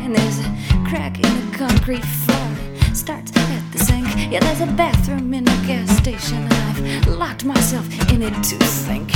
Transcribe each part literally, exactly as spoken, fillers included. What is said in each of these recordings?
and there's a crack in the concrete floor. Starts at the sink. Yeah, there's a bathroom in a gas station, and I've locked myself in it to think.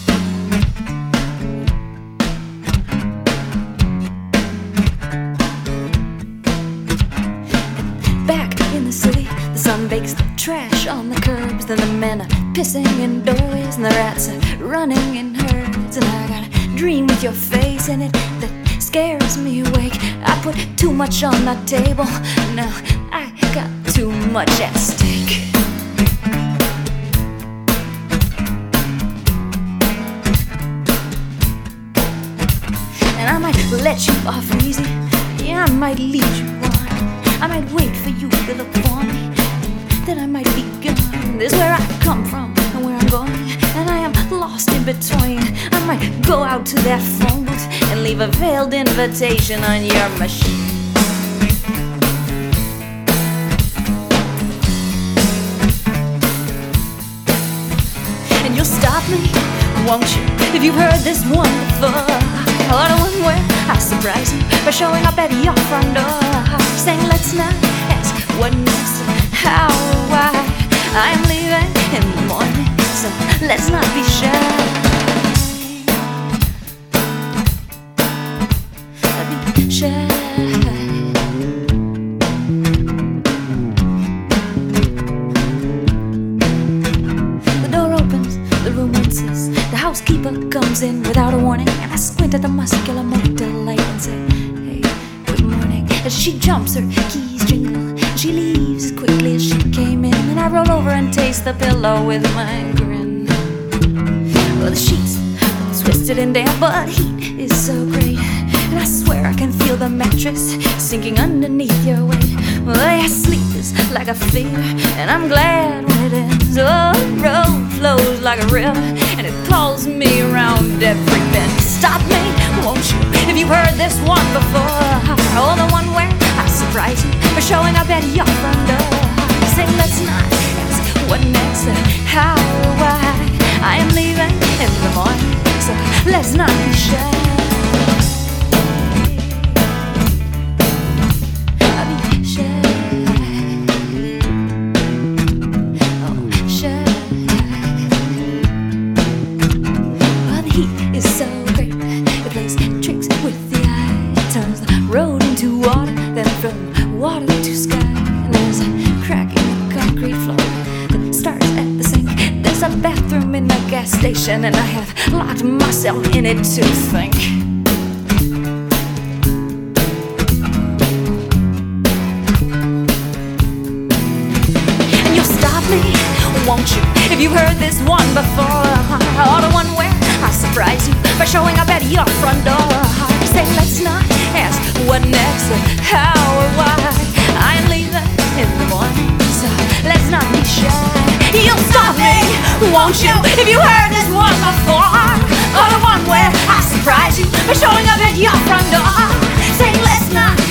Back in the city, the sun bakes the trash on the curbs. Then the men are pissing in doorways, and the rats are running in herds. And I got a dream with your face in it that scares me awake. I put too much on the table, now I got too much at stake. And I might let you off easy, yeah, I might lead you on. I might wait for you to look for me, then I might be gone. This is where I come from and where I'm going, and I am lost in between. I might go out to that phone booth and leave a veiled invitation on your machine. And you'll stop me, won't you, if you've heard this one before, or the one where I surprise you by showing up at your front door, saying let's not ask what next, how, why. I'm leaving in the morning, so let's not be shy. Be shy. The door opens, the room enters. The housekeeper comes in without a warning, and I squint at the muscular motor light and say, hey, good morning. As she jumps, her keys jingle. She leaves as quickly as she came in, and I roll over and taste the pillow with my grin. Well, the sheets are twisted and damp, but heat is so great, and I swear I can feel the mattress sinking underneath your weight. Well, yeah, sleep is like a fever, and I'm glad when it ends. Oh, the road flows like a river, and it calls me around every bend. Stop me, won't you, if you've heard this one before, or the one where I surprise you for showing up at your front door. Say let's not ask what next, how, why. I am leaving in the morning, so let's not be shy. Be shy. Oh, shy. Well, the heat is so great, it plays tricks with the eye. It turns the road into water, then from water to sky. And there's a crack in the concrete floor that starts at the sink. There's a bathroom in the gas station, and I have locked myself in it to think. And you'll stop me, won't you, if you've heard this one before, or the one where I surprise you by showing up at your front door. Say let's not ask what next, how or why. I'm leaving in the morning, so let's not be shy. You'll stop me, won't you, if you heard this one before, or the one where I surprise you by showing up at your front door. Say let's not